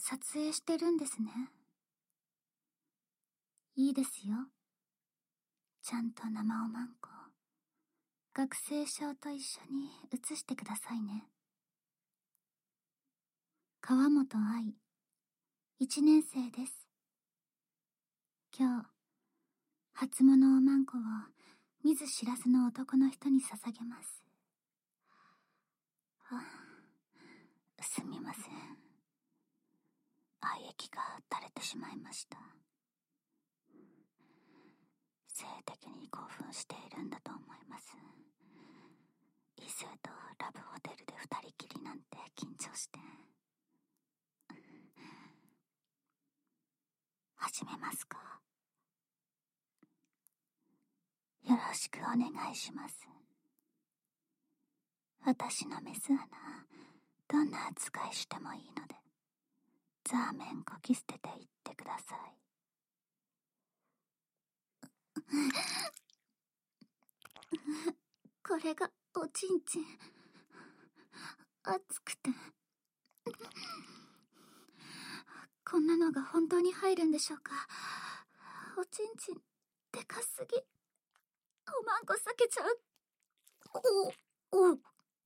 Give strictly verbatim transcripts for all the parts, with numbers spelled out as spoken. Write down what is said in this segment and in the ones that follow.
撮影してるんですね。いいですよ。ちゃんと生おまんこ、学生証と一緒に写してくださいね。川本愛、一年生です。今日、初物おまんこを見ず知らずの男の人に捧げます。はあ、すみません。愛液が垂れてしまいました。性的に興奮しているんだと思います。異性とラブホテルで二人きりなんて緊張して。始めますか。よろしくお願いします。私のメス穴、どんな扱いしてもいいので、ザーメンこき捨てていってください。これがおちんちん。熱くて。こんなのが本当に入るんでしょうか。おちんちんでかすぎ。おまんこ裂けちゃう。おおおお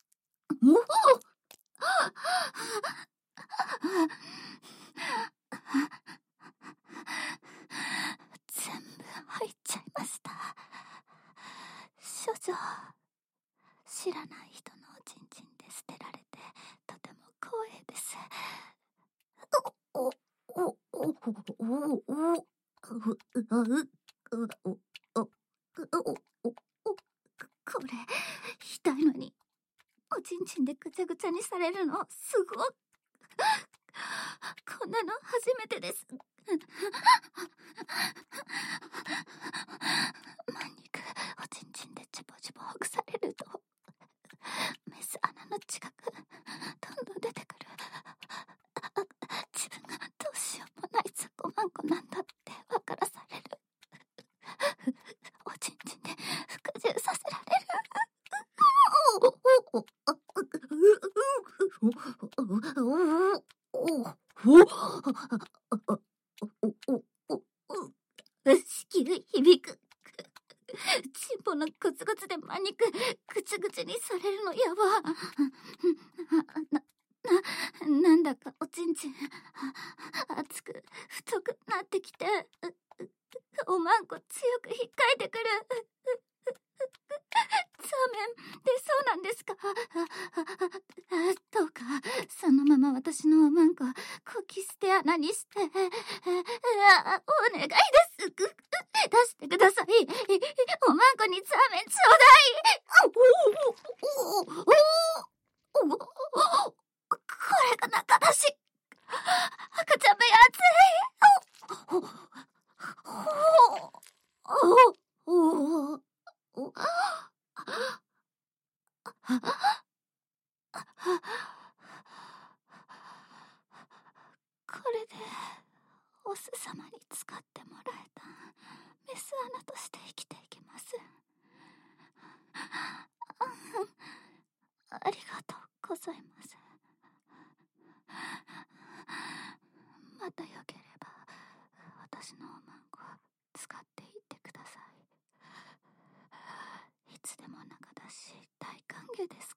全部入っちゃいました。処女、知らない人のおちんちんで捨てられてとても光栄です。おおおおおおおこれ痛いのにおちんちんでぐちゃぐちゃにされるのすごくこんなの初めてです。まん肉おちんちんでチュポチュポほぐされるとメス穴の近くどんどん出てくる。自分がどうしようもない雑魚マンコなんだって分からされる。おちんちんで服従させられる。子宮響く。チンポのグツグツでまん肉ぐちぐちにされるのやば。な、な、なんだかおちんちん熱く太くなってきて、おまんこ強く引っかいてくる。ザーメン出そうなんですか。どうかそのまま私のおまんここき捨て穴にしてお願いです。出してください。おまんこにザーメンちょうだい。これが中だし赤ちゃん部屋熱い。おおおこれでオス様に使ってもらえたメス穴として生きていきます。ありがとうございます。またよければ私のおまんこ使っていってください。いつでも中だし大歓迎です。